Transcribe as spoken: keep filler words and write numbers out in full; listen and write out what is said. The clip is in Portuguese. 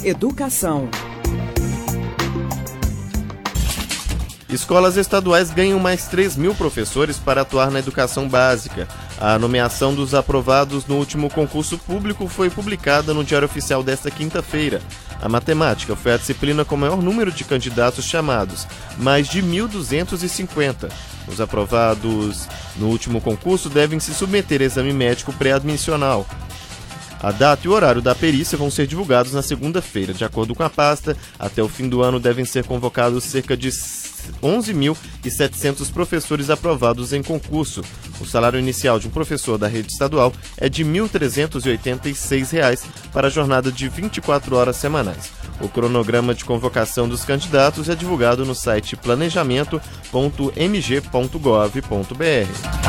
Educação. Escolas estaduais ganham mais três mil professores para atuar na educação básica. A nomeação dos aprovados no último concurso público foi publicada no Diário Oficial desta quinta-feira. A matemática foi a disciplina com maior número de candidatos chamados, mais de mil duzentos e cinquenta. Os aprovados no último concurso devem se submeter a exame médico pré-admissional. A data e o horário da perícia vão ser divulgados na segunda-feira. De acordo com a pasta, até o fim do ano devem ser convocados cerca de onze mil e setecentos professores aprovados em concurso. O salário inicial de um professor da rede estadual é de mil trezentos e oitenta e seis reais para a jornada de vinte e quatro horas semanais. O cronograma de convocação dos candidatos é divulgado no site planejamento ponto m g ponto gov ponto b r.